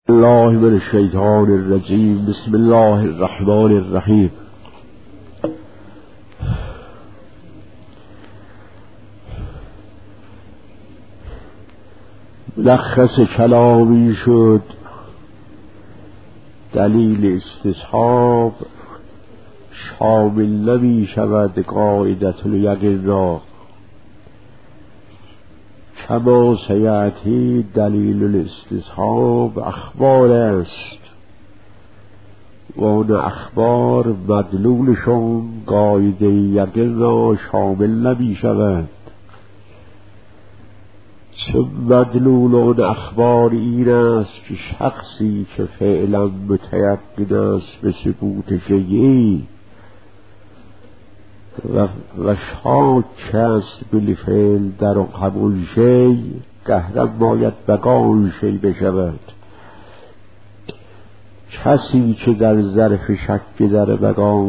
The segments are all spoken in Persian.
الله من الشیطان الرجیم. بسم الله الرحمن الرحیم. ملخص کلامی شد دلیل استصحاب شامل نمی شود قاعدة الیقین را، کما سیأتی دلیل الاستصحاب اخبار است و آن اخبار مدلولشون قاعده یقین را شامل نمی شود، چون مدلول آن اخبار این است که شخصی که فعلا متیقن است به ثبوت شیئی و شاک است بالفعل در همون شی، قهرا باید بقا شی بشود. کسی که در ظرف شک در بقا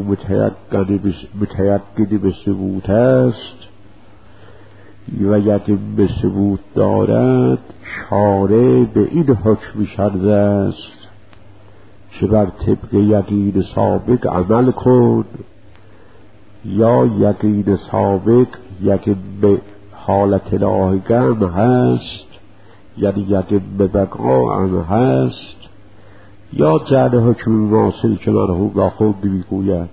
متیقن به ثبوت است و یقین به ثبوت دارد، شارع به این حکم کرده است که بر طبق یقین سابق عمل کن، یا یقین سابق یقین به حالت لاحقه هم هست، یعنی یقین به بقا هم هست، یا جعل حکم واصل که مرحوم را خود میگوید.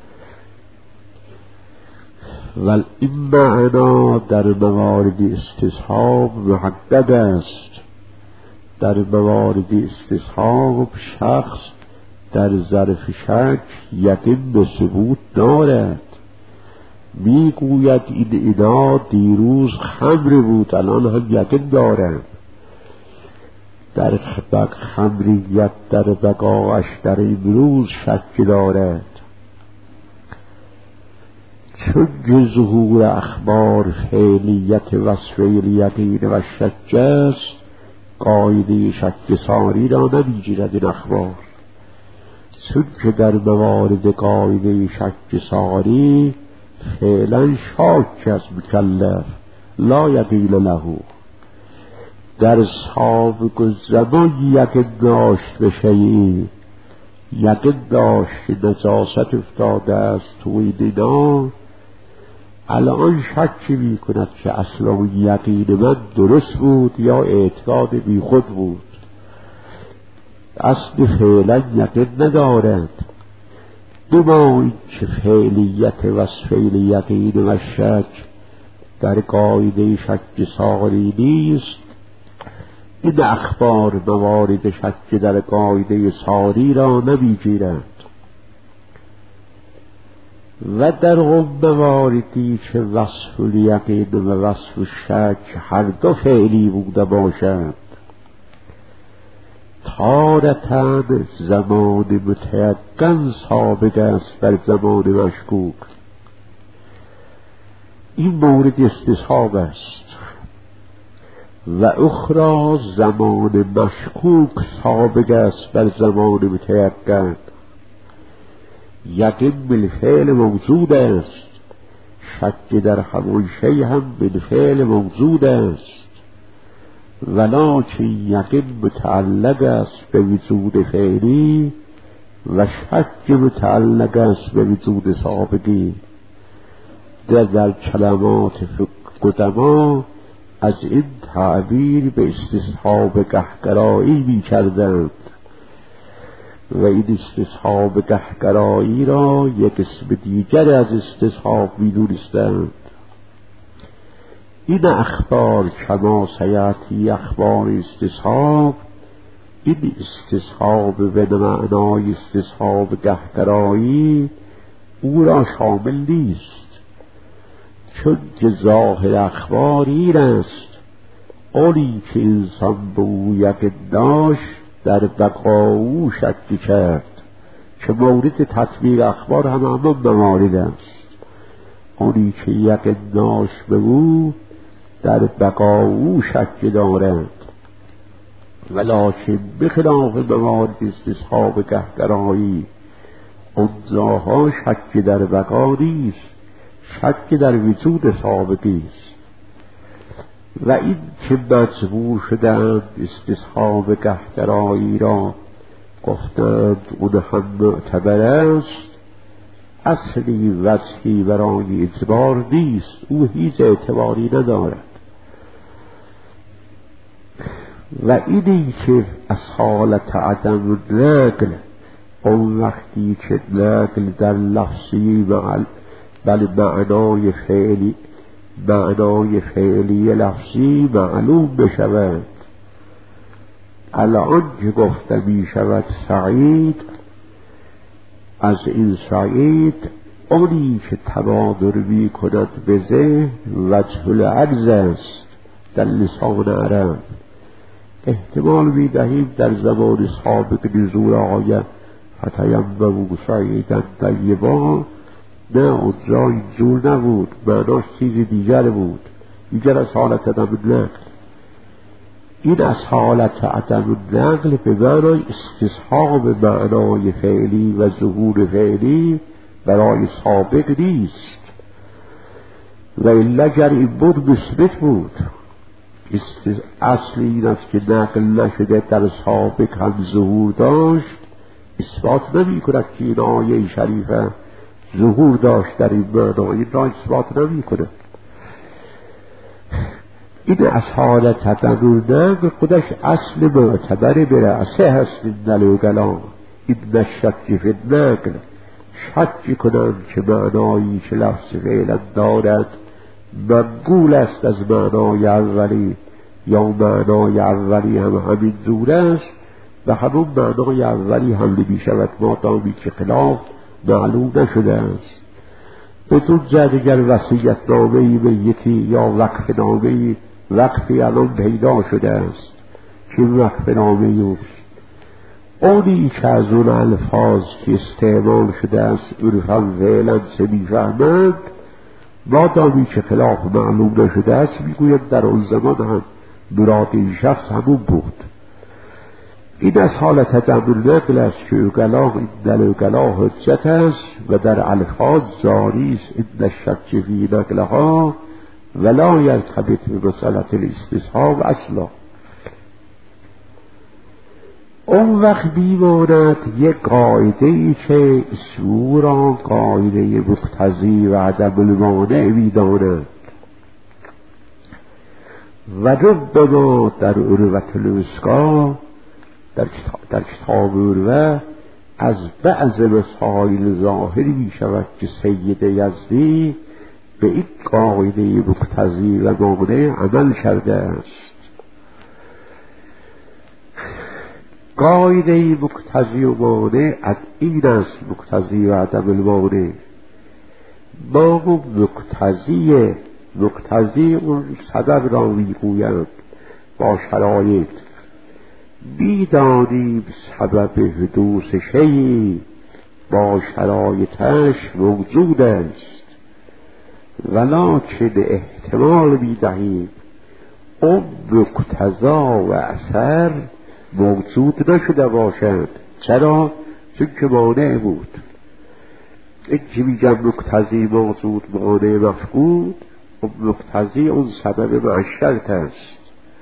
ولی این معنا در موارد استصحاب محقق است. در موارد استصحاب شخص در ظرف شک یقین به ثبوت دارد، میگوید این اینا دیروز خمر بود الان هم یقین دارم. در خمریت در بقاش در امروز شک دارد، چون ظهور اخبار فعلیت وصف الیقین و شک است، قاعده شک ساری را نمیگیرد این اخبار، چون که در موارد قاعده شک ساری فعلا شاک از مکلف لا یقین له. در سابق زمان یقین داشت به شیئی، یقین داشت که نجاست افتاده است تو این اینا، الان شک می کند که اصلا یقین من درست بود یا اعتقاد بی خود بود، اصل فعلا یقین ندارد. بما که فعلیت وصف الیقین و شک در قاعده شک ساری نیست، این اخبار موارد شک در قاعده ساری را نمیگیرند. و در اون مواردی که وصف الیقین و وصف شک هر دو فعلی بوده باشند، تارتاً زمان متیقن سابق است بر زمان مشکوک. این مورد استصحاب است. و اخرى زمان مشکوک سابق است بر زمان متیقن. یقین بالفعل موجود است، شک در همون شی هم بالفعل موجود است، ولکن یقین متعلق است به وجود فعلی و شک متعلق است به وجود سابقی. در کلمات قدما از این تعبیر به استصحاب قهقرایی می کردند و این استصحاب قهقرایی را یک اسم دیگر از استصحاب می دونستند. این اخبار کما سیأتی اخبار استصحاب، این استصحاب به معنای استصحاب قهقرایی او را شامل نیست، چون که ظاهر اخبار این است آنی که انسان به او یقین داشت در بقا او شک کرد، که مورد تطبیق اخبار هم همون موارد است. آنی که یقین داشت به او در بقا او شک دارد، ولکن بخلاف موارد استصحاب قهقرایی اونجاها شک در بقا نیست، شک در وجود سابقی است. و این که مجبور شدند استصحاب گهگرایی را گفتند اون هم معتبر است، اصلی وجهی برای اعتبار نیست، او هیچ اعتباری ندارد. و اینی که از حالت عدم نقل، اون وقتی که نقل در لفظی بل معنای فعلی لفظی معلوم بشود. الان که گفته می شود سعید، از این سعید اونی که تبادر می کند به ذهن وجه العجز است در لسان عرب. احتمال می دهیم در زمان سابق نزول آیه فتیمموا سعیدا طیبا، نه اونجا اینجور نبود، معناش چیز دیگر بود، دیگر از حالت عدم نقل. این از حالت عدم نقل به معنای استصحاب معنای فعلی و ظهور فعلی برای سابق نیست. و الا گر این بود مثبت بود. اصل این است که نقل نشده در سابق هم ظهور داشت، اثبات نمی کند که این آیه شریفه ظهور داشت در این معنا، این را اثبات نمی کند. این از حالت عدم نقل خودش اصل معتبر برأسه هست. این دلوگلان این نشک فی نقل، شک کنند که معنایی که لفظ فعلا دارد منقول است از معنای اولی، یا معنای اولی هم همین جور است و همون معنای اولی هم نمی شود مادامی که خلاف معلوم نشده است. بدون اگر وصیت نامه‌ای به یکی یا وقف نامه‌ای وقفی الان پیدا شده است که وقف نامه‌ای اوست، اونی که از اون الفاظ که استعمال شده است عرفاً فعلاً چه می‌فهمند، مادامی که خلاف معلوم نشده است میگوید در اون زمان هم مراد این شخص همون بود. این از حالت عدم نقل است که اوگلا این در اوگلا حجت است و در الفاظ جاری است این نشک فی نقلها ولا یرتبط به مسئله الاستصحاب اصلا. اون وقت میماند یک قاعده ای که اسمو را قاعده مقتضی و عدم المانع میداند و ربما در عروة الوثقی در کتاب عروة از بعض مسائل ظاهری می شود که سید یزدی به این قاعده مقتضی و مانع عمل کرده است. قاعده مقتضی و مانع از این است، مقتضی و عدم المانع. ما مقتضی اون سبب را میگویند با شرایط. میدانیم سبب حدوث شیئی با شرایطش موجود است، ولکن احتمال میدهیم اون مقتضا و اثر موجود نشده باشد. چرا؟ چون که مانع بود. این که میگم مقتضی موجود مانع مفقود، اون مقتضی اون سبب معشرت است.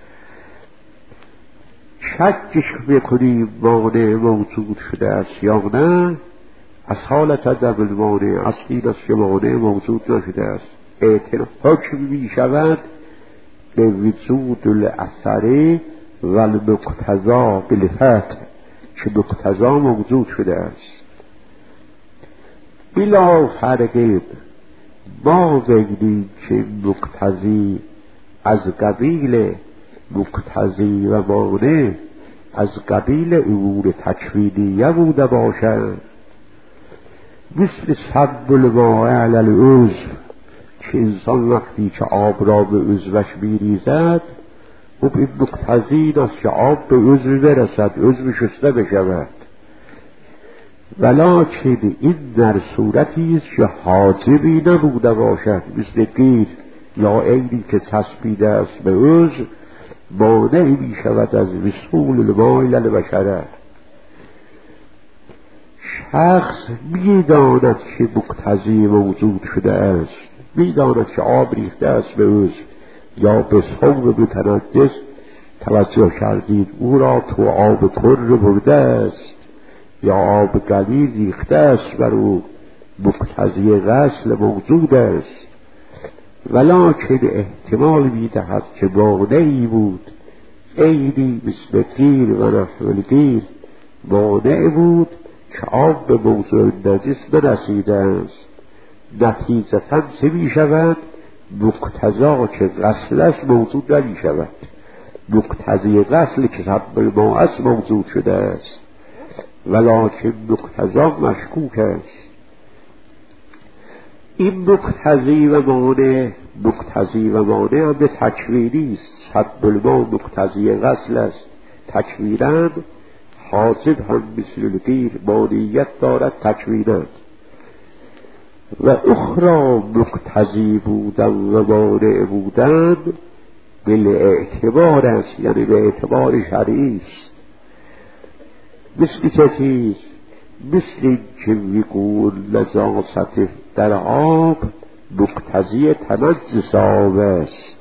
شکش بکنیم مانع موجود شده است یا نه، از حالت عدم المانع از این است که مانع موجود نشده است. حکم می شود به وجود الاثر و المقتضا بالفتح که مقتضا موجود شده است. بلا فرق ما بگنیم که مقتضی از قبیل مقتضی و مانع از قبیل امور تکوینیه بوده باشد، مثل صب الماء علی العضو که انسان وقتی که آب را به عضوش میریزد خب این مقتضی است که آب به عضو برسد، عضو شسته بشود. ولکن این در صورتی است که حاجبی نبوده باشد، مثل قیر یا عینی که چسبیده است به عضو، مانعی می شود از وصول الماء الی البشره. شخص میداند که مقتضی موجود شده است، میداند که آب ریخته است به عضو، یا به صوم متنجس توجه کردید او را تو آب کر برده است یا آب قلیل ریخته است بر او مقتضی غسل موجود است، ولکن احتمال می‌دهد که مانعی بود، عینی مثل قیر و نحو القیر مانع بود که آب به موضوع نجس نرسیده است. نتیجتاً چه می‌شود؟ مقتضا که غسل است موجود نمی‌شود، مقتضی غسل که سبب الماء است موجود شده است، ولکن مقتضا مشکوک است. این مقتضی و مانع هم به تکوینی است. سبب الماء مقتضی غسل است تکویناً، حاصل هم مثل القیر مانعیت دارد تکویناً. و اخرى مقتضی بودن و مانع بودن بالاعتبار است، یعنی به اعتبار شرعی است. مثل چه چیز؟ مثل این که وقوع نجاست در آب مقتضی تنجس آب است،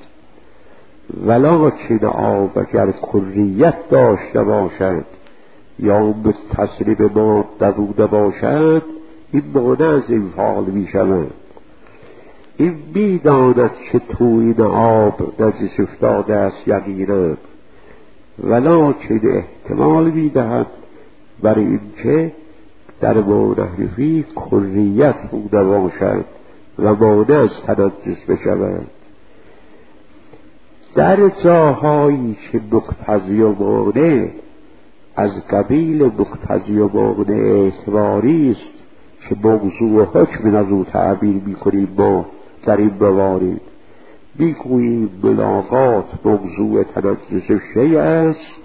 ولکن آب اگر کریت داشته باشد یا متصل به ماده بوده باشد این مانع از این فعال می شود. این می داند که تو این آب نجس افتاده است یقینا، ولکن احتمال می دهد برای این که در مانحرفی کریت بوده باشد و مانع از تنجس بشود. در جاهایی که مقتضی و مانع از قبیل مقتضی و مانع اعتباری است که موضوع حکم از او تعبیر می‌کنیم، ما در این موارد می‌گوییم ملاقات موضوع تنجس شیء است،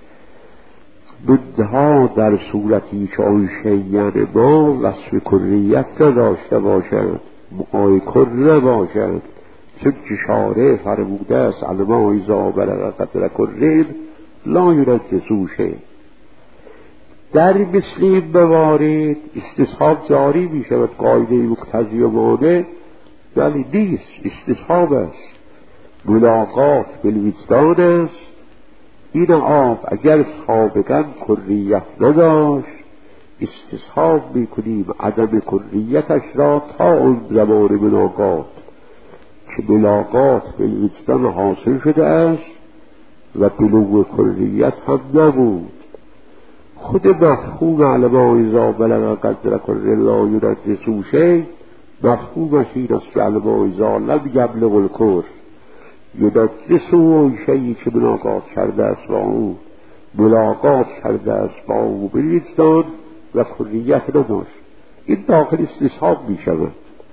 منتها در صورتی که آن شیء ما وصف کریت نداشته باشد، مقای کر نباشد، چون که شارع فرموده است الماء اذا بلغ قدر کر لا ینجسه شیء. در مثل این موارد استصحاب جاری می شود. قاعده مقتضی و مانع ولی نیست، استصحاب است، ملاقات بالوجدان است. این آب اگر سابقا کریت نداشت استصحاب می کنیم عدم کریتش را تا اون زمان ملاقات که ملاقات بالوجدان حاصل شده است و بلوغ کریت هم نبود. خود مفهوم الماء اذا بلغ قدر کر لا ینجسه شیء مفهومش این است که الماء اذا لم یبلغ الکر ینجسه اون شیئی که ملاقات کرده است با او، ملاقات کرده است با او بالوجدان و کریت نداشت، این داخل استصحاب می شود.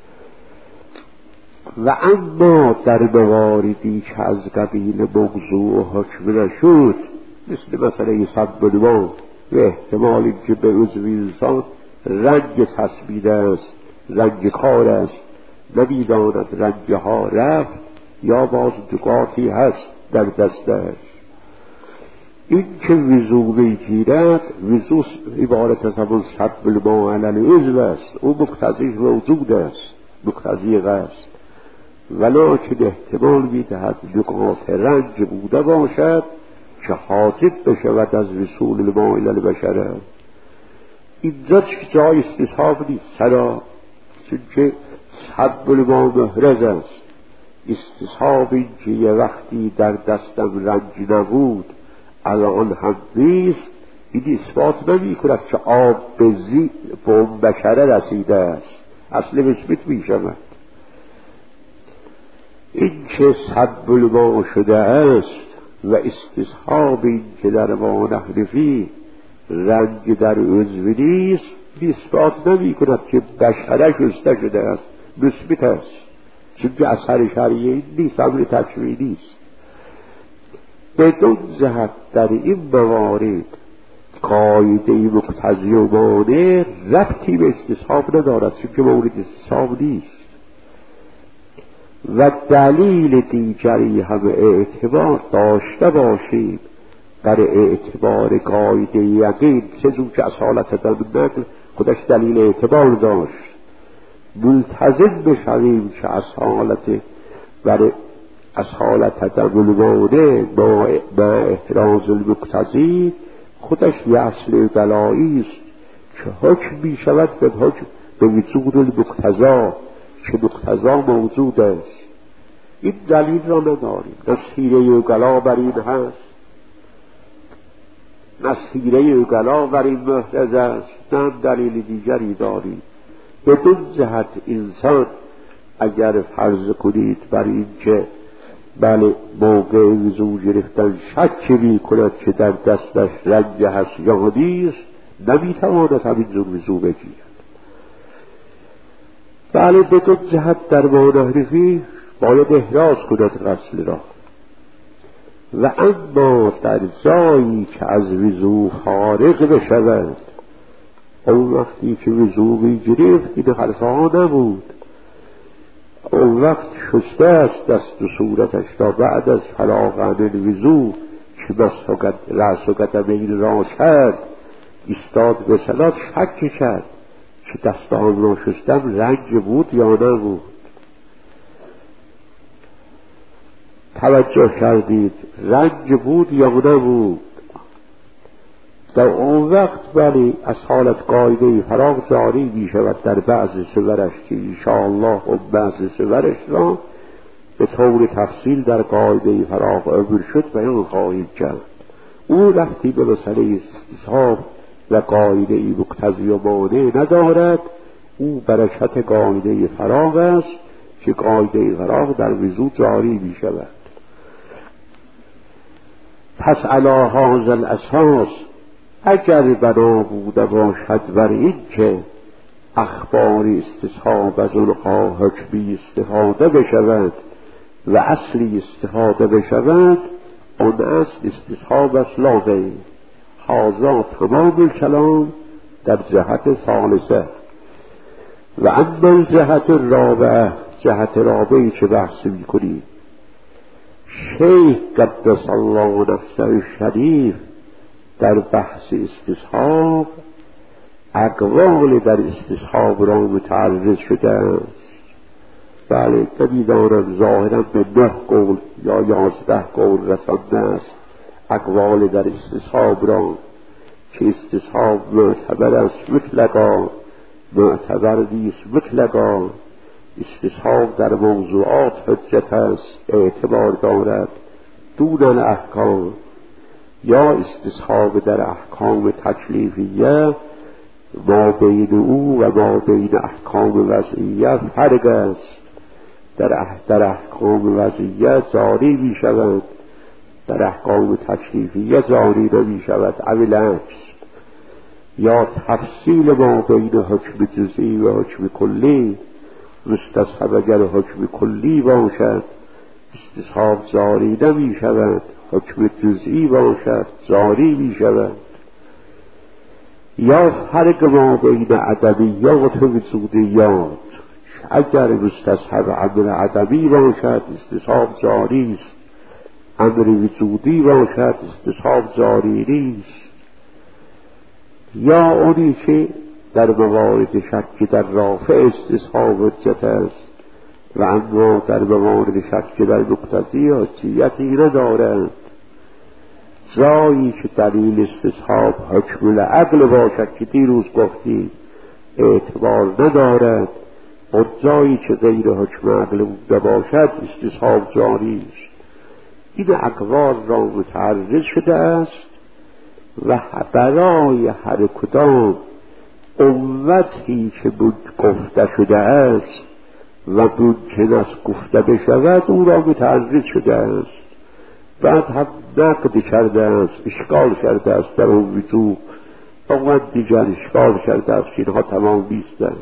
و اما در مواردی که از قبیل موضوع و حکم نشد، مثل سبب الماء و احتمالی که به عضو انسان رنگ تصویر است، رنگ کار است، نمیداند رنگها رفت یا باز دقاتی هست در دستش، این که وضو میگیرد، وضو عبارت از همون سبب الماء علی العضو است، او مقتضیش موجود است، مقتضی غسل، ولکن احتمال میدهد نقاط رنگ بوده باشد که حاصل بشود از وصول الماء الی البشر. اینجا که جای استصحاب نیست. چرا؟ چون که سبب الماء محرز است. استصحاب این که یه وقتی در دستم رنج نبود الان هم نیست، این اثبات نمی کند که آب به اون بشره رسیده است، اصل مثبت می شود. این که سبب الماء شده است و استصحاب این که در مانحرفی رنگ در عضو نیست اثبات نمی کند که بشره شسته شده است، مثبت است، چون که اثر شرعی نیست، امر تکوینی است. بدون جهت در این موارد قاعده مقتضی و مانع ربطی به استصحاب ندارد، چون که مورد استصحاب نیست. و دلیل دیگری هم اعتبار داشته باشیم در اعتبار قاعده یقین، چیزی که اصالت در نقل خودش دلیل اعتبار داشت، ملتزم بشویم که اصالت برای از حالت عدم المانع با احراز المقتضی خودش یه اصل بلایی است که حکم می شود به وجود المقتضا که مقتضا موجود است. این دلیل را نداریم، نه سیره اوغلا بر این هست، نه سیره اوغلا بر این محرز است، نه دلیل دیگری داریم. بدون جهت انسان اگر فرض کنید بر این که بله موقع وضو گرفتن شک می کند که در دستش رنج هست یا نیست، نمیتواند همینجور وضو بگیرد. بله بدون جهت در مانحرفی باید احراز کند غسل را. و اما در جایی که از وضو فارغ بشود، اون وقتی که وضو می گرفت این حرفها نبود، اون وقت شسته است دست و صورتش را بعد از فراغ عن الوضو که رأس و قدمین را کرد ایستاد به صلات، شک کرد که دستان را شستم رنج بود یا نبود. توجه کردید رنج بود یا نبود؟ در اون وقت ولی از حالت قاعده فراغ جاری می شود در بعض صورش که انشاءالله اون بعض صورش را به طور تفصیل در قاعده فراغ عبر شد بیان خواهیم کرد. او رفتی به مسئله استصحاب و قاعده مقتضی و مانع ندارد، او برکت قاعده فراغ است که قاعده فراغ در وضو جاری می شود. پس علی هذا الاساس اگر بنا بوده باشد بر این که اخبار استصحاب از اونها حکمی استفاده بشود و اصلی استفاده بشود، اون اصل استصحاب است لا غیر. هذا تمام الکلام در جهت ثالثه. و اما الجهت الرابعه، جهت رابعی که بحث میکنیم، شیخ قدس الله نفسه الشریف در بحث استصحاب اقوال در استصحاب را متعرض شده است. بله نمیدانم ظاهرا به 9 قول یا 11 قول رسانده است اقوال در استصحاب را که استصحاب معتبر است مطلقا، معتبر نیست مطلقا. استصحاب در موضوعات حجت است، اعتبار دارد دون الاحکام، یا استصحاب در احکام تکلیفیه ما بین او و ما بین احکام وضعیه فرق است. در احکام وضعیه جاری می شود، در احکام تکلیفیه جاری نمی شود، بالعکس. یا تفصیل ما بین حکم جزئی و حکم کلی، مستصحب اگر حکم کلی باشد استصحاب جاری نمی شود، حکم جزئی باشد جاری می شود. یا فرق ما بین عدمیات و وجودیات، اگر مستصحب امر عدمی باشد استصحاب جاری است، امر وجودی باشد استصحاب جاری نیست. یا اونی که در موارد شک در رافع استصحاب حجت است و اما در موارد شک در مقتضی حجیتی ندارد. جایی که دلیل استصحاب حکم العقل باشد که دیروز گفتیم اعتبار ندارد، و جایی که غیر حکم عقل بوده باشد استصحاب جاری است. این اقوال را متعرض شده است و برای هر کدام امتی که بود گفته شده است و ممکن است گفته بشود او را متعرض شده است. بعد هم نقد کرده است، اشکال کرده است در اون وجوه، اون دیگر اشکال کرده است که اینها تمام نیستند.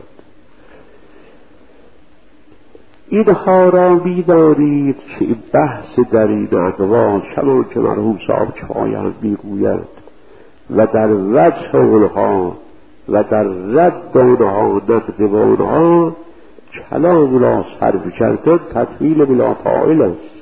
اینها را می‌دانید که این بحث در این اقوال چنان که مرحوم صاحب کفایه میگوید و در وجه اونها و در رد اونها نقد اونها کلام را صرف کردن تطویل بلا طائل است.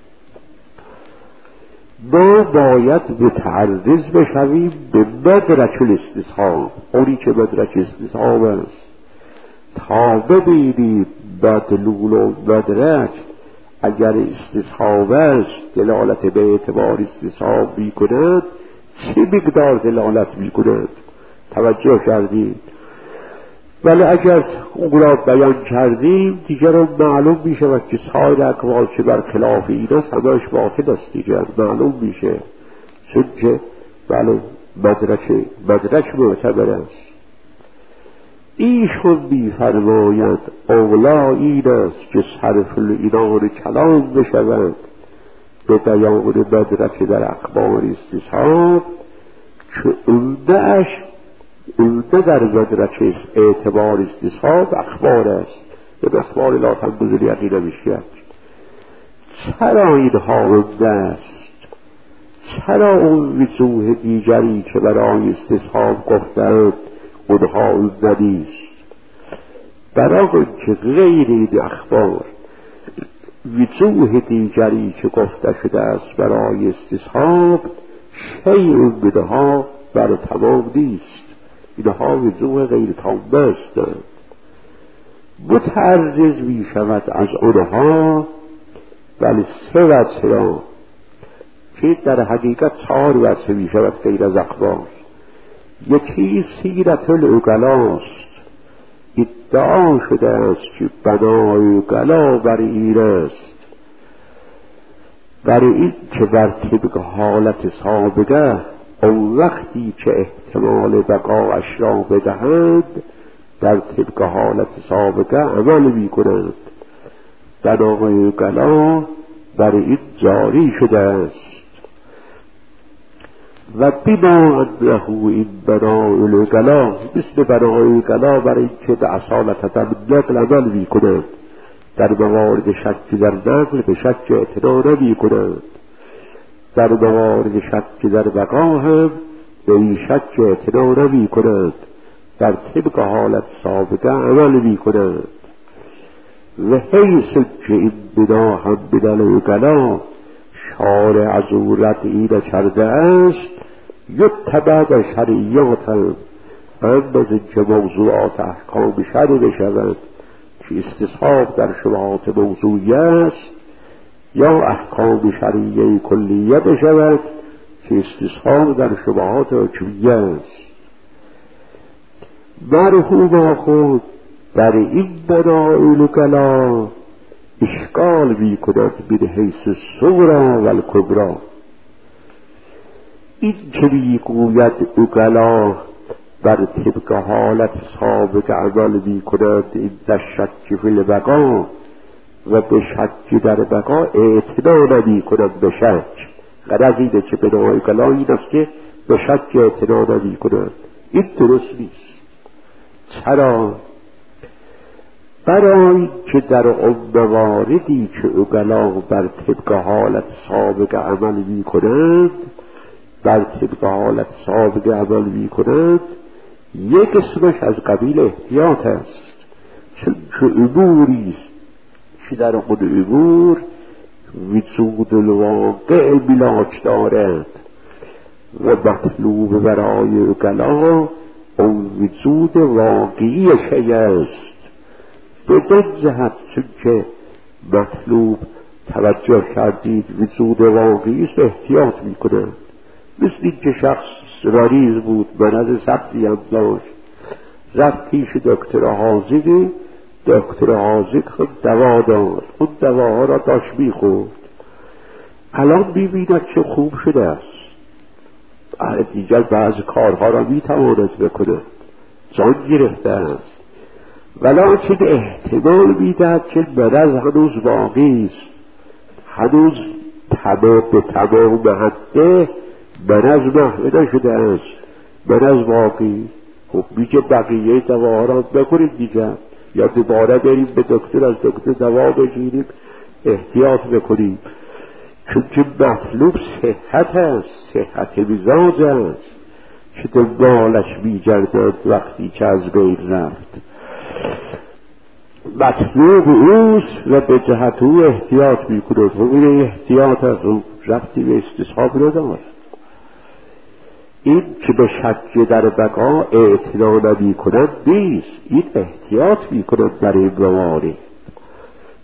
ما باید متعرض بشویم به مدرک الاستصحاب، اونی که مدرک استصحاب است، تا ببینیم مدلول و مدرک اگر استصحاب است دلالت به اعتبار استصحاب می کند، چه مقدار دلالت می کند؟ توجه کردید؟ ولی اگر اون را بیان کردیم دیگر معلوم می شود که سایر اقوال که بر خلاف این است همه‌اش باطل است دیگر معلوم میشه، چون که بله مدرک معتبر است. ایشون می‌فرماید اولا این است که صرف العنان کلام بشود به بیان مدرک در اخبار استصحاب که اونده در مدرک اعتبار استصحاب اخبار است، به اخبار لا تنبذ الیقین نمیشید. چرا اینها اونده است؟ چرا اون وجوه دیگری که برای استصحاب گفتند اونها اونده نیست؟ برای که غیر این اخبار وجوه دیگری که گفته شده است برای استصحاب شیء منها بر تمام نیست، اینها وجوه غیر تامه هستند. متعرض می شود از اونها ولی 3 وجه را که در حقیقت 4 وجه می شود غیر از اخبار. یکی سیرت العقلاست، ادعا شده است که بنای عقلا بر این است، برای این که بر طبق حالت سابقه اون وقتی که احتمال بقاش را بدهند در طبق حالت سابقه عمل می کنند. بنای عقلا برای این جاری شده است. و بما انه این بنای العقلا مثل بنای العقلا برای این که به اصالت در نقل عمل می کنند، در موارد شک در نقل به شک اعتنا نمی کنند، در موارد شک در بقا هم به این شک اعتنا نمی کنند، در طبق حالت سابقه عمل می کنند. و حیث که این بنا هم بدل العقلا شارع از او رد این کرده است یتبع در شرعیات هم از اینکه موضوعات احکام شرع بشود که استصحاب در شبهات موضوعی است، یا احکام شرعیه کلیه بشود که استصحاب در شبهات حکمیه است. مرحوم خود در این بنای العقلا اشکال می کند من حیث الصغری و الکبری. این که می گوید عقلا بر طبق حالت سابق عمل می کند این در شک فی البقا و به شک در بقا اعتنا نمی کند به شک. غرض اینه که بنای عقلا این است که به شک اعتنا نمی کند. این درست نیست. چرا؟ برای که در اون مواردی که عقلا بر طبق حالت سابق عمل می کنند، بر طبق حالت سابق عمل می کنند، یک قسمش از قبیل احتیاط است، چون که اموری است که در خود امور وجود الواقع ملاک دارد و مطلوب برای عقلا اون وجود واقعی شیء است. به دو جهت، چون که مطلوب توجه کردید وجود واقعی است احتیاط می کنند. مثل این که شخص مریض بود، مرض سختی هم داشت، رفت پیش دکتر حاذقی، دکتر حاذق خود دوا داد، اون دواها را داشت می خورد، الان می بیند که خوب شده است، دیگر بعض کارها را می تواند بکند، جان گرفته است، ولیکن احتمال می دهد که مرض هنوز باقی است، هنوز به تمام حده مرض محو نشده است، مرض باقی. خب میگه بقیه دواها را بکنید دیگر، یا دوباره بریم به دکتر، از دکتر دوا بگیریم، احتیاط بکنیم، چون که مطلوب صحت است، صحت مزاج است که دنبالش میگردند وقتی که از بین رفت. مطلوب اوست و به جهت او احتیاط میکند و این احتیاط از او رفتی به استصحاب ندارد. این که به شک در بقا اعتنا نمی کند نیست، این احتیاط می کند برای موارد.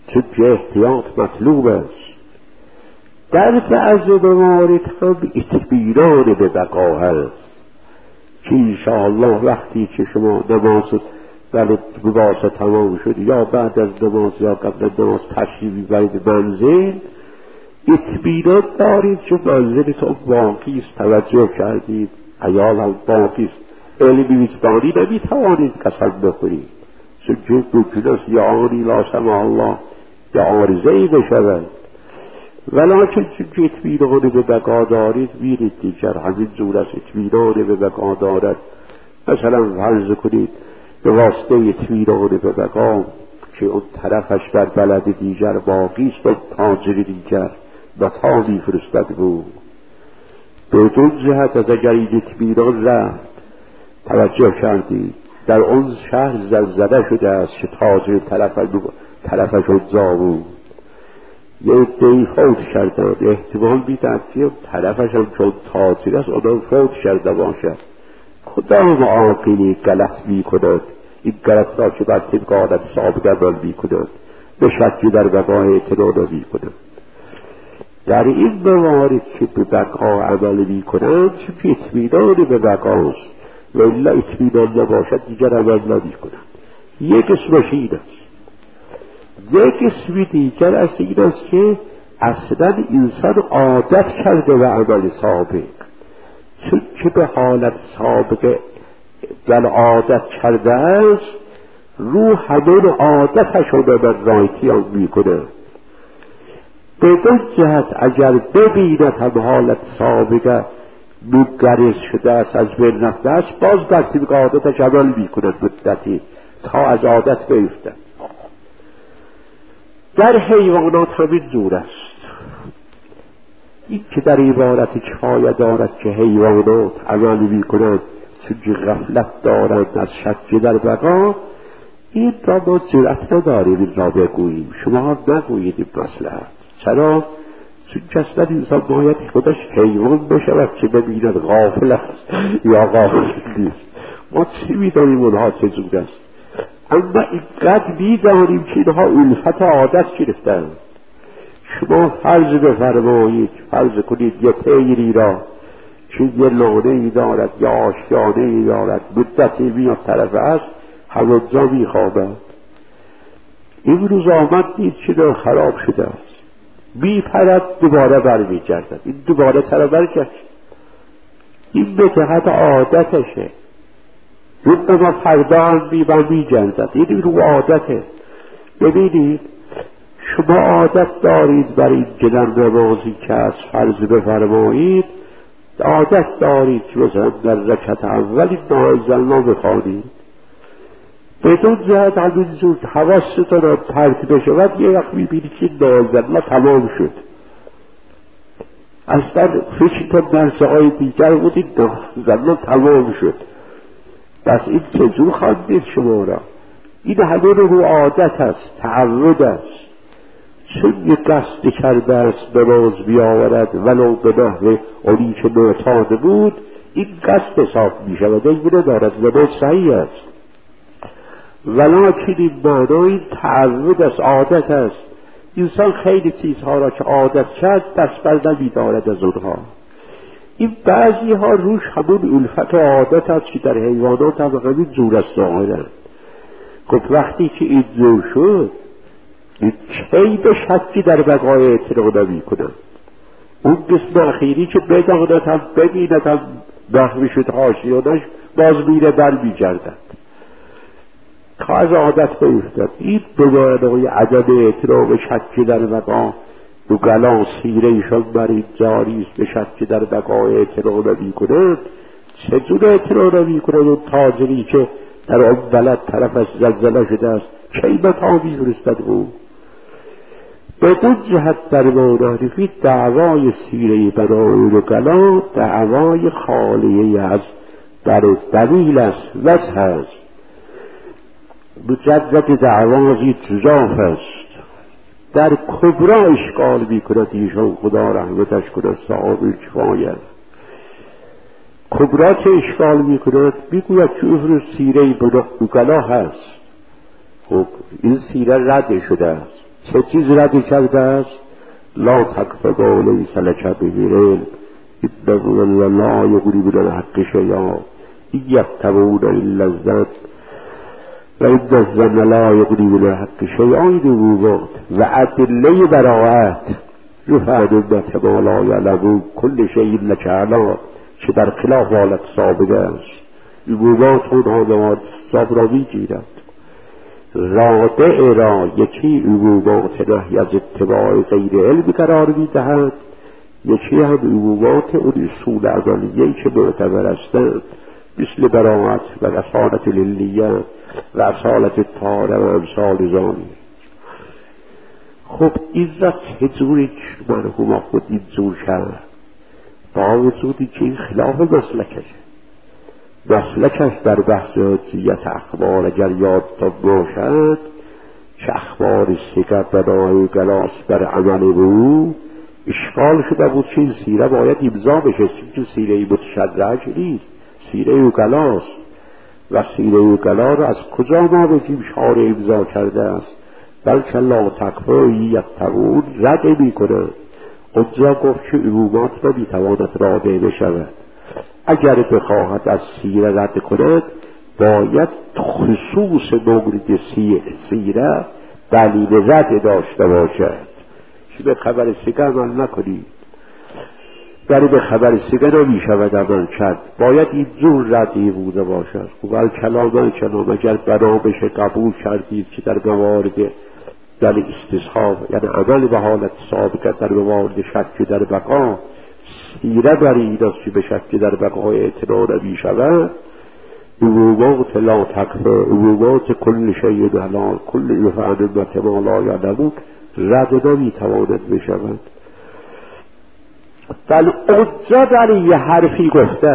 چون که احتیاط مطلوب است. در بعض موارد هم اطمینان به بقا هست که انشاءالله وقتی که شما نماز لباس تمام شد یا بعد از نماز یا قبل از نماز تشریف برید منزل، اطمینان دارید که منزلتون باقی است، توجه کردید، عیال هم باقی است. علم وجدانی نمیتوانید قسم بخورید، چون که ممکن است یا آنی لا سمع الله یا عارضه‌ای بشود. ولیکن چون که اطمینان به بقا دارید میرید دیگر. همین جور است اطمینان به بقا دارد. مثلا فرض کنید به واسطه اطمینان به بقا که اون طرفش در بلد دیگر باقی است و تاجر دیگر متا میفرستد بود. به دو جهت از اگر این اطمینان رفت، توجه کردید در اون شهر زلزله شده است که تاجر طرفش اونجا بود، یه عده‌ای فوت کردن، احتمال میدن که طرفش هم چون تاجر است آنها فوت کرده باشد. کدام عاقلی غلط میکند این غلط را که بر طبق عادت سابقه عمل میکند، به شکی در بقا اعتنا نمیکند. در این موارد که به بقا عمل میکنند چون اطمینان به بقاست و الا اطمینان نباشد دیگر عمل نمیکنند. یک اسمش این است. یک اسم دیگر از این است که اصلا انسان عادت کرده به عمل سابق، چون که به حالت سابقه در عادت کرده است، رو همون عادتش رو به رایتی هم میکنه. به دو جهت اگر ببیند هم حالت سابقه منقرض شده است، از بین رفته است، باز بر طبق عادتش عمل میکند مدتی تا از عادت بیفتد. در حیوانات همین جور است. این که در عبارت کفایه دارد که حیوانات عمل میکنند چون که غفلت دارند از شک در بقا، این را ما جرأت نداریم این را بگوییم. شما نگویید این مصلحت. چرا؟ چون که اصلا انسان باید خودش حیوان بشود که ببیند غافل است یا غافل نیست. ما چی میدانیم اونها چه جور است؟ اما اینقدر میدانیم که اینها الفت عادت گرفتند. شما فرض بفرمایید، فرض کنید یه طیری را که یه لانه ای دارد یا آشیانه ای دارد، مدتی میاد طرف است، همونجا میخوابد. این روز آمد دید که در خراب شده است، میپرد دوباره برمیگردد، این دوباره سر برگشت. این به جهت عادتشه. ربما فردا هم میگردد، این رو عادته. ببینید شما عادت دارید بر این جنر نمازی که از فرض بفرمایید، عادت دارید که مثلا در رکعت اولی نازلنا بخوانید. بدون جهت همینجور حواستون را پرت بشود، یه وقت میبینید که نازلنا تمام شد، اصلا فکرتون درسه های دیگر بودید، نازلنا تمام شد. بس این چجور خواندید شما را؟ این همه رو عادت است، تعود است. چون یک قصد کرده است نماز بیاورد ولو به نحو اونی که معتاد بود، این قصد حساب می شود، این ندارد، نماز صحیح است. ولیکن این معنای تعود است، عادت است. انسان خیلی چیزها را که عادت کرد دست بر نمی دارد از اونها. این بعضی ها روش همون الفت و عادت است که در حیوانات هم همین جور است ظاهرا. خب وقتی که این جور شد، این کی به شکی در بقای اعتنا نمی کنند. اون قسم اخیری که بداند هم ببیند هم نحوی شد حاشیانش، باز میره بر میگردد تا از عادت بیفتد. این به معنای عدم اعتنا به شکی در بقا. دو گلا سیره ایشان بر این جاری است، به شکی در بقای اعتنا نمی کنند. چجور اعتنا نمی کنند اون تاجری که در اون بلد طرفش زلزله شده است، کی متا میفرستد او؟ به دو جهت در معرفی دعوای سیره بنای و گلا دعوای خالیه از در دلیل است، وجه است. مجدد دعوازی جزاف است. در کبرا اشکال میکند ایشان، خدا رحمتش کند، صاحب کفایه. کبرا که اشکال میکند میگوید که افر سیره بنای هست. خب این سیره رد شده است، چه چیز رد کرده است؟ لا تکف بالی سلک بگیرن ایدن لا یقریبون الحق شیئا یتبعون الا الظن و این الظن لا یقریبون الحق شیئا. این نبوات و ادله براءت یفعل امت ما لا یعلمون کل شیء لک علی که در خلاف حالت سابقه است. نبوات اونها نماد حساب را میگیرد. رادع را یکی عمومات نهی از اتباع غیر علم قرار میدهد، یکی هم عمومات اون اصول عملیه‌ای که معتبر هستند مثل براءت و اصالت العلیه و اصالت طهاره و امثال ذالک. خب این را چجوری مرحوم خود این جور کرد؟ با وجودی که این خلاف مسلکش در بحث حجیت اخبار اگر یادتان باشد که اخبار سکت و نای گلاس در عمل او اشکال شده بود که این سیره باید امضا بشه، چون سیره متشرع نیست، سیره او گلاس و سیره او گلا را از کجا ما بگیم شارع امضا کرده است؟ بلکه لا تکفی یتبعون رد می کنند. اونجا گفت که عمومات را میتواند رادع بشود. اگر بخواهد از سیره رد کند باید خصوص مورد سیره دلیل رد داشته باشد. که به خبر سیگه عمل نکنید، در به خبر سیگه نمیشود عمل کرد، باید این جور ردی بوده باشد. خب کلام اگر بنا بشه قبول کردید که در موارد در استصحاب یعنی عمل به حالت سابقه در موارد شک در بقا سیره بر این است که به شک در بقا اعتنا نمی شود. عمومات لا تکفی عمومات کل شیء حلال کل یفعل امت ما لا یعلمون رد نمی تواند بشود. بل اونجا در یه حرفی گفته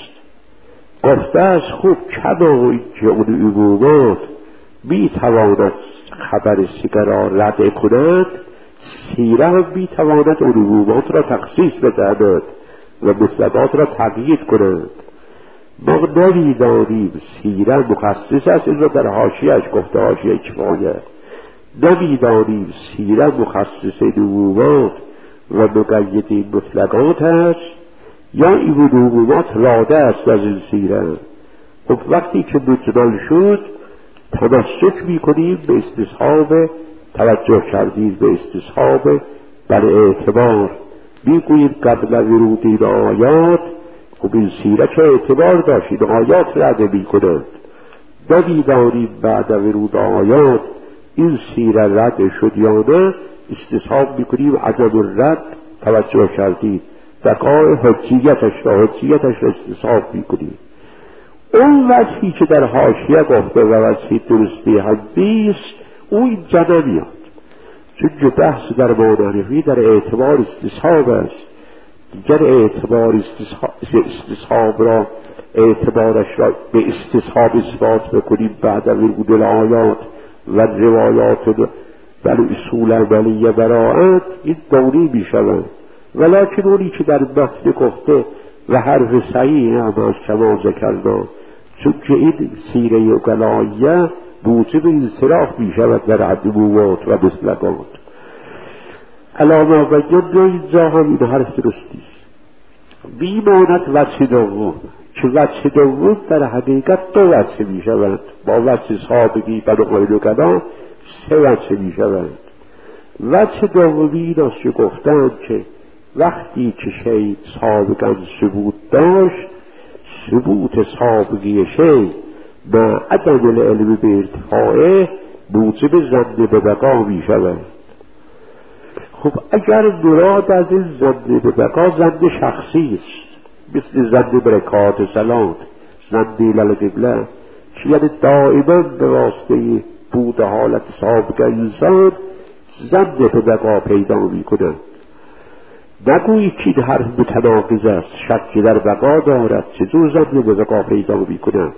است خوب کما این که اون عمومات می تواند خبر سیگه را رد کند، سیره هم می تواند اون عمومات را تخصیص بدهد و مطلقات را تقیید کند. ما نمیدانیم سیره مخصص است، این را در حاشیه‌اش گفته، حاشیه کفایه. نمیدانیم سیره مخصص عمومات و مقید مطلقات است یا این عمومات راده است از این سیره. خب وقتی که مجمل شد تمسک میکنیم به استصحاب، توجه کردیم به استصحاب بر اعتبار، میگوییم قبل ورود این آیات خب این سیره که اعتبار داشت این آیات رد میکنند. نمیدانیم بعد ورود آیات این سیره رد شد یا نه، استصحاب میکنیم عدم رد توجه کردیم بقای حجیتش را استصحاب میکنیم. اون وجهی که در حاشیه گفته و وجهی درستی هم نیست او اینجا نمیاد، چون بحث در معنوی در اعتبار استصحاب است. دیگر اعتبار استصحاب را اعتبارش را به استصحاب اثبات بکنیم بعد ورود الآیات و روایات و اصول عملیه براءت این دوری می شود. ولیکن اونی که در متن گفته و حرف صحیح هم از کما ذکرنا، چون که این سیره گلایه موجب انصراف می شود در عمومات و مطلقات. علامه بگم اینجا هم این حرف درستیست. میماند وجه دوم که وجه دوم در حقیقت دو وجه می شود، با وجه سابقی بر قول کلام سه وجه می شود. وجه دومی این است که گفتند که وقتی که شی سابقا ثبوت داشت، ثبوت سابقی شی با عدم العلم به ارتفاعه موجب ظن به بقا می شود. خب اگر مراد از این ظن به بقا ظن شخصی است، مثل ظن برکات صلات، ظن القبله، که یعنی دائما به واسطه بود حالت سابقه انسان ظن به بقا پیدا می کند. نگویی که این حرف متناقض است، شک در بقا دارد، چطور ظن به بقا پیدا می کند؟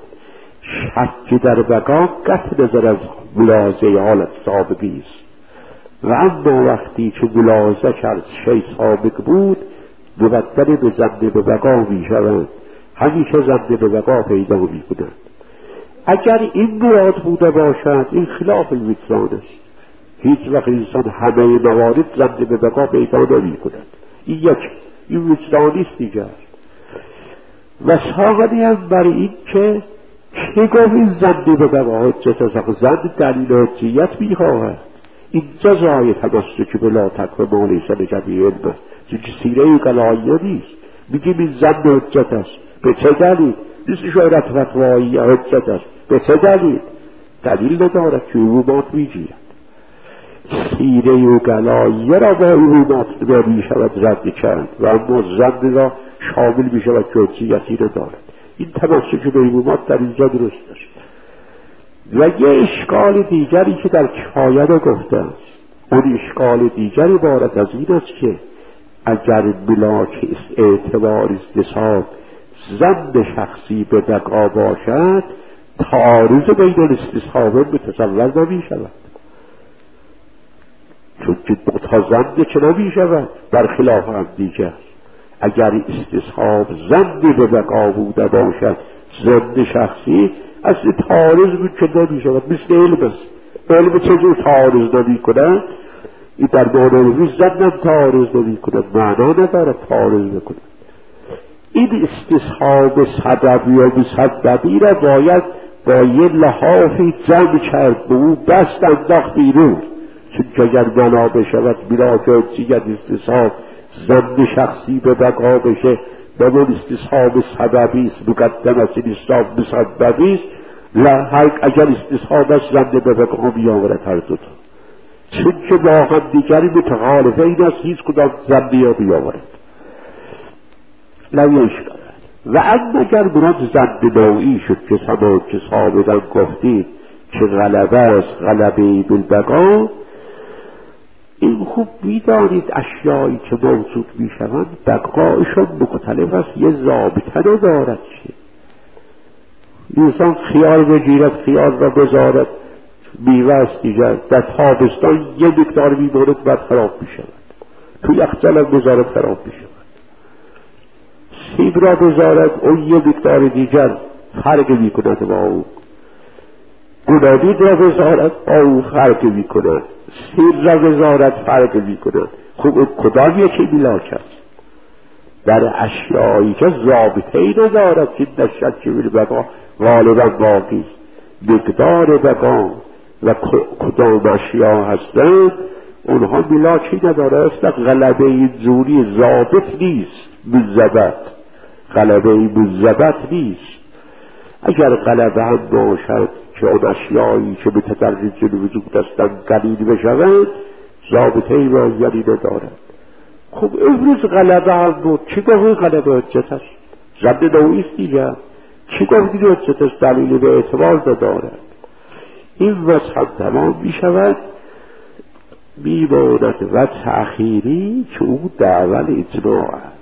شک در بقا قطع نظر از ملاحظه حالت سابقی است، و اما وقتی که ملاحظه کرد شی سابق بود مبدل به ظن به بقا می شود، همیشه ظن به بقا پیدا می کند. اگر این مراد بوده باشد این خلاف الوجدان است، هیچ وقت انسان همه موارد زنده به بقا پیدا نمی کند. این وجدانیست دیگر. و ثانی هم بر این که گفت این زنده به بقا حجت است؟ زنده دلیل حجیت میخواهد. اینجا جای تمسک به لا تکف ما لیس لجمیع علم است. چون سیره قلائیه نیست. میگیم این زنده حجت است. به چه دلیل؟ نیست شهرت فتوایی حجت است. به چه دلیل؟ دلیل ندارد که عمومات میگیرد. سیره و قلائیه را با عمومات نمی شود رد کرد و اما زنده را شامل می شود که حجیتی ندارد. این تمسک به عمومات در اینجا درست است. و یه اشکال دیگری که در کفایه گفته است، اون اشکال دیگری عبارت از این است که اگر ملاک اعتبار استصحاب زن شخصی به بقا باشد، تعارض بین الاستصحاب متصور نمی شود. چون که متضاد که نمی شود، برخلاف هم دیگر. اگر استصحاب زن به بقا بوده باشد، زن شخصی اصل تعارض بود که نمی شود. مثل علم است. علم چجور تعارض نمی کند؟ این در معنی زن هم تعارض نمی کند، معنا ندارد تعارض بکند. این استصحاب سببی و مسببی را باید با یه لحافی جمع کرد، به او دست انداخت بیرون. چون که اگر بنا بشود ملاک حجیت استصحاب زن شخصی به بقا بشه، نمون استصحاب سببی است مقدم است، استصحاب مسببی است. اگر استصحاب است زن به بقا بیاورد هر دوتا، چون که با هم دیگری متخالفه این است، هیچ کدام زن بیاورد نمیش کرد. و اما اگر مراد زن نوعی شد که سابقا گفتید که غلبه است، غلبه بالبقا، این خوب میدانید اشیایی که موجود میشوند بقایشون مختلف است، یه ضابطه ندارد. چه انسان خیار بگیرد، خیار را بذارد، میوه است دیگر در تابستان یه مقدار میماند بعد خراب میشود، تو یخچال هم بذارد خراب میشود. سیب را بذارد اون یه مقدار دیگر فرق میکند با او، گلابی را بذارد با او فرق میکند، سیر را بذارد فرق میکند. خب کدام یکی ملاک است؟ در اشیایی که ضابطه‌ای ندارد که نشد که بالبقا غالبا باقی است. مقدار بقا و کدام اشیا هستند اونها ملاکی ندارد. غلبه اینجوری ضابط نیست، مزبط غلبه مزبط نیست. اگر غلبه هم باشد که اون اشیایی که به تدریج وجود هستند قلیل بشوند، ضابطه ای معینی ندارد. خب امروز غلبه هم بود، چی گفت غلبه حجت است؟ زن نوعیست دیگر. چی گفت این حجت است؟ دلیل به اعتبار ندارد. این وجه هم تمام می شود، می ماند وجه اخیری که او دعوی اجماع است.